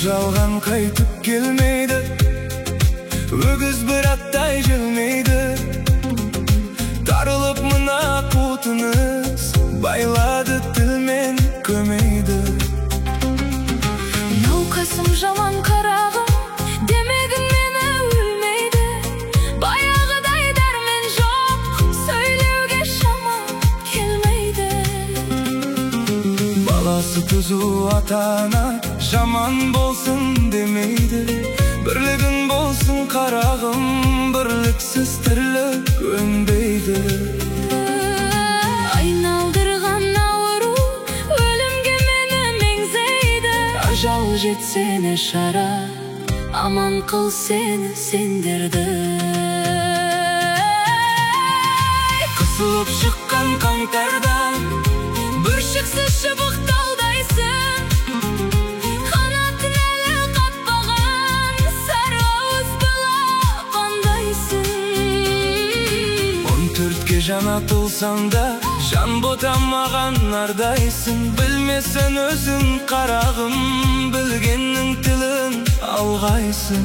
жалған қайтып келмейді, өгіз бір аттай желмейді. Тарылып мына қутыңыз, байлады тілмен көмейді. Науқасым жаман қарағым, демегін мені өлмейді. Баяғыдай дәрмен жоқ, сөйлеуге шамам келмейді. Баласы түзу ата-ана жаман болсын демейді. Бірлігін болсын қарағым, бірліксіз тірлік өнбейді. Айналдырған ауру өлімге мені меңзейді. Ажал жетсене шара, аман қыл сені сендерді. Қысылып шыққан қаңтардан бүршіксіз шыбықталдайсың. Қанатын әлі қатпаған сары ауыз бала қандайсың. 14-ке жанатылсаң да жан ботамаған ардайсың. Білмесін өзің қарағым, білгеннің тілін алғайсың.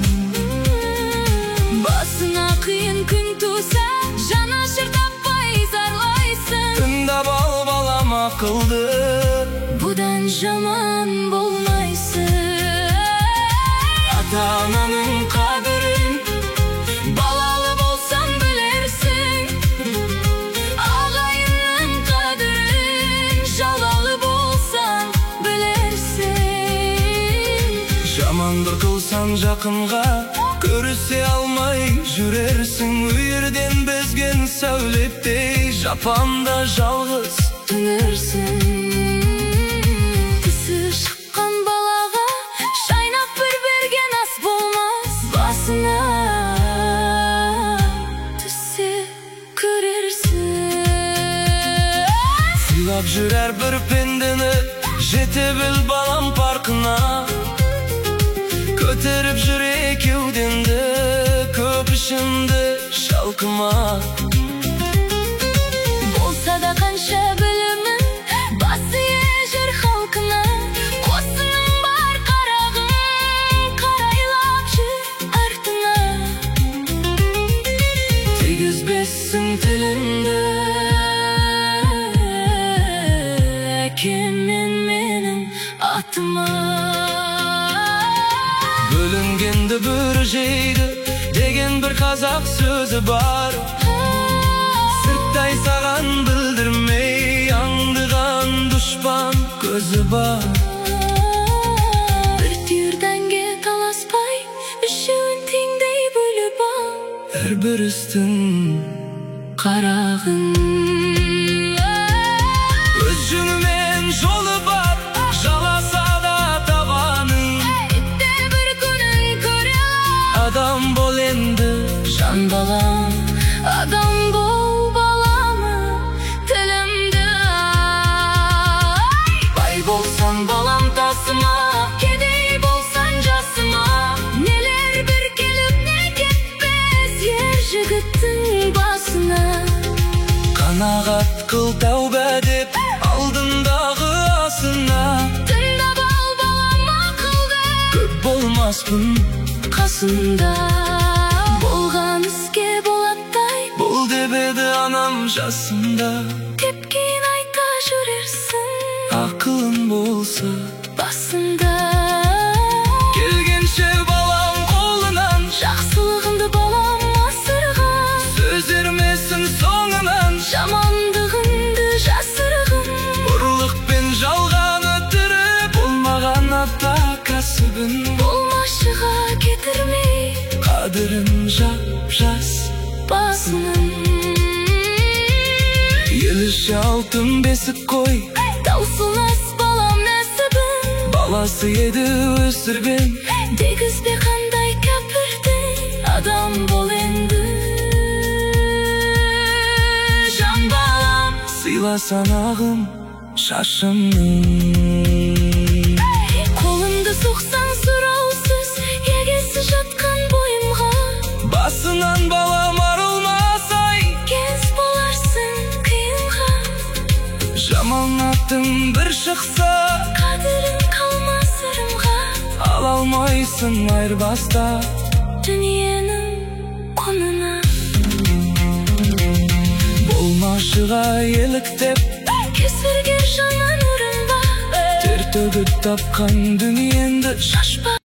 Басына қиын күн туса, жанашыр таппай зарлайсың. Тыңдап ал балам ақылды, бұдан жаман болмайсың. Ата-ананың қадірін балалы болсаң білерсің. Ағайынның қадірін жалалы болсаң білерсің. Жамандық қылсаң жақынға, көрісе алмай жүрерсің. Үйірден безген сәулеттей жапанда жалғыз түнерсің. Тісі шыққан балаға шайнап бір берген ас болмас. Басына түссе көрерсің. Сыйлап жүрер бір пендені, жете біл балам парқына. Көтеріп жүр екеуденді, көп ішімді шалқыма. Болса да қанша білімін, басы ежір халқына. Қосының бар қарағым, қарайлап жүр артына. Тегізбессің тіліңді, әкем мен менің атыма. Бөлінгенді бір жейді деген бір қазақ сөзі бар. Сырттай саған білдірмей аңдыған дұшпан көзі бар. Бір түйір дәнге таласпай, үшеуін теңдей бөліп ал. Әрбір істің Қарағым өз жөнімен жолы бар, жаласа да табаның. Дәл бір күнін көре ал. Адам бол енді жан балам, Адам бол баламы, тілімді ай. бай болсан балам тасыма, Кедей болсан жасыма. Нелер бір келіп не кетпес ер жігіттің басына. қанағат қыл тәубә деп алдындағы асына. Тыңдап ал балам ақылды, Көп болмаспын қасында. Болған іске болаттай, бұл деп еді анам жасында. тепкен айта жүрерсің Ақылың болса басында. келгенше балам қолынан, Жақсылығыңды балам асырған, сөз ермесін соңынан. жамандығыңды жасырған. Ұрлық пен жалған өтірік болмаған ата кәсібін. Болмашыға кетірмей Қадірін жап-жас басының. ел іші алтын бесік қой, Таусылас балам нәсібін, баласы еді өсірген. дегізбе қандай кәпірдің. Адам бол енді жан балам. Сыйла санағым шашымның. Қолымды соқсаң сұраусыз, егесі жатқан бойымға. Басынан балам арылмасай, Кез боларсың қиынға. жаман аттың бір шықса, Қадірін қалмас ырымға. ала алмай боласың айырбаста Дүниенің құнына. Болмашыға еліктеп Кесірге жаман ұрынба, тер төгіп тапқан дүниеңді шашпа.